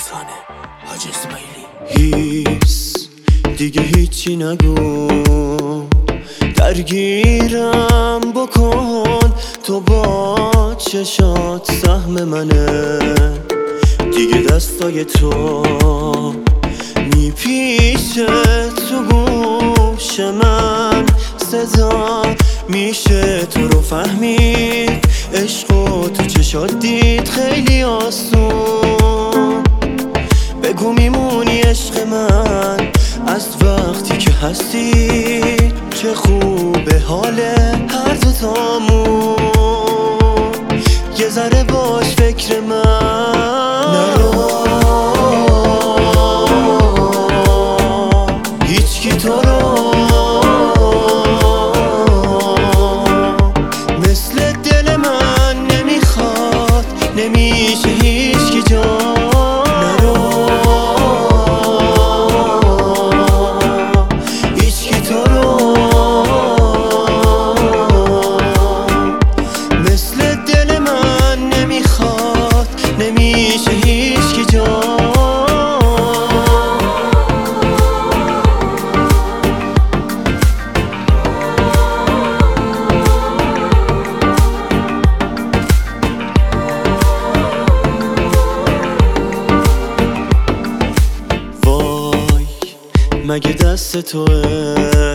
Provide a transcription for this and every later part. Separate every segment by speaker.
Speaker 1: داستانه حاج اسماعیلی.
Speaker 2: دیگه هیچی نگو، درگیرم بکن، تو با چشات سهم منه. دیگه دستای تو میپیچه تو گوش من، صدا میشه تو رو فهمید، عشقو تو چشات دید خیلی آسون. بگو میمونی عشق من از وقتی که هستی، چه خوبه حال هر دوتامون. یه ذره باش فکر من نرو، هیچکی تو رو مثل دل من نمیخواد، نمیشه هیچکی جا. نمیشه هیچکی جا. وای مگه دست توه،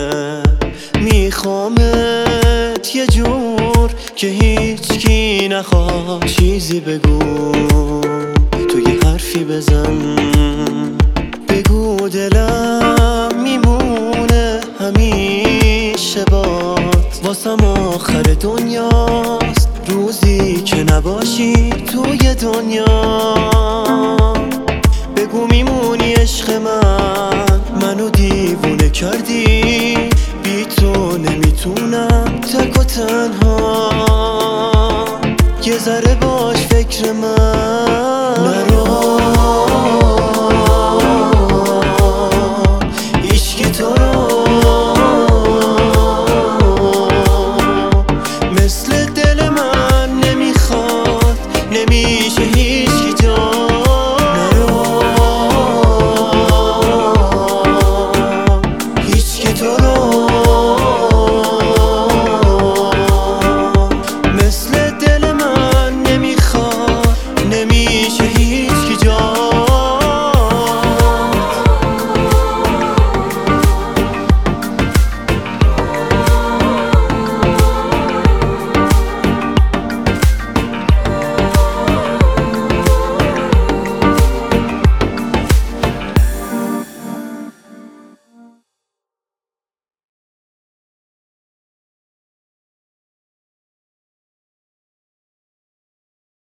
Speaker 2: میخوامت یه جور که هیچکی نخواد چیزی بگو، تو یه حرفی بزن، بگو دلم میمونه همیشه بات، واسم آخر دنیاست روزی که نباشی توی دنیا. بگو میمونی عشق من، منو دیوونه کردی، بی تو نمیتونم تک و تنها. یه ذره باش فکر من